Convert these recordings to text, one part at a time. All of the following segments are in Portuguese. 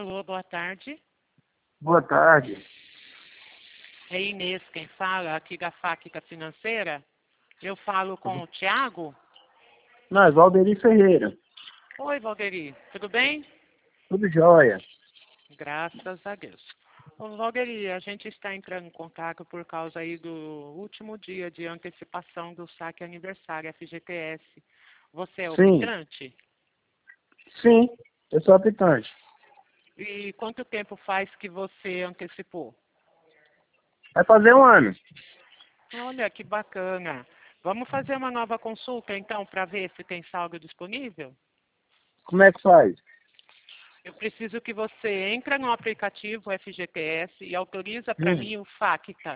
Alô, boa tarde. Boa tarde. É Inês quem fala, aqui da Fábrica Financeira. Eu falo com o Thiago. Nós, Valderi Ferreira. Oi, Valderi. Tudo bem? Tudo jóia. Graças a Deus. Ô, Valderi, a gente está entrando em contato por causa aí do último dia de antecipação do saque aniversário FGTS. Você é Sim. optante? Sim, eu sou optante. E quanto tempo faz que você antecipou? Vai fazer um ano. Olha, que bacana. Vamos fazer uma nova consulta, então, para ver se tem saldo disponível? Como é que faz? Eu preciso que você entre no aplicativo FGTS e autoriza para mim o FACTA.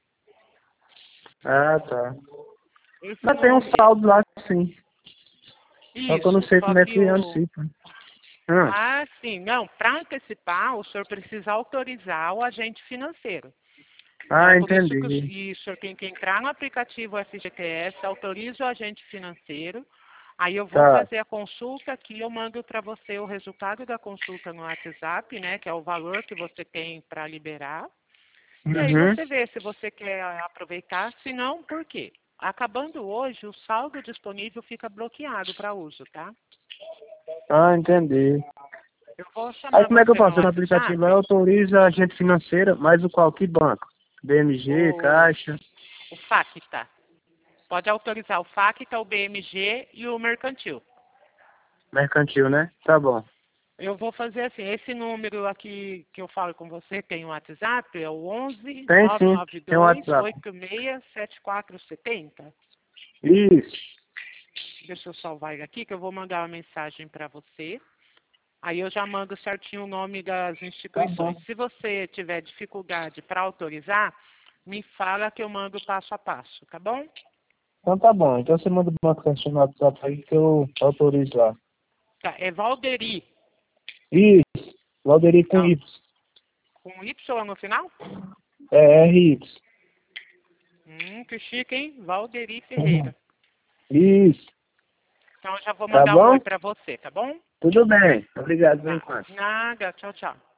Ah, tá. Esse Mas tem um nome, saldo lá, sim. Só que eu não isso, sei só como é que que antecipa. Ah, Ah, sim, não, para antecipar, o senhor precisa autorizar o agente financeiro. Então, por isso que entendi. o senhor tem que entrar no aplicativo FGTS, autoriza o agente financeiro, aí eu vou Tá. fazer a consulta aqui, eu mando para você o resultado da consulta no WhatsApp, né, que é o valor que você tem para liberar, e aí Uhum. você vê se você quer aproveitar, se não, por quê? Acabando hoje, o saldo disponível fica bloqueado para uso, tá? Ah, entendi. Eu vou Aí chamar como é que eu você no faço? No aplicativo aí WhatsApp, autoriza a agente financeira, mais o qual? Que banco? BMG, o, Caixa, o FACTA. Pode autorizar o FACTA, o BMG e o mercantil. Mercantil, né? Tá bom. Eu vou fazer assim, esse número aqui que eu falo com você tem o WhatsApp, é o 11 Tem sim, tem um 992 WhatsApp. 86 7470. Isso. Deixa eu salvar ele aqui que eu vou mandar uma mensagem para você. Aí eu já mando certinho o nome das Tá instituições. bom. Se você tiver dificuldade para autorizar, me fala que eu mando passo a passo, tá bom? Então tá bom. Então você manda uma questão no WhatsApp aí que eu autorizo lá. Tá, é Valderi. Isso. Valderi com Então, Y. com Y no final? É RY. Que chique, hein? Valderi Ferreira. Isso. Então, eu já vou Tá mandar um bom? oi para você, tá bom? Tudo bem. Obrigado por Tá. enquanto. Nada. Tchau, tchau.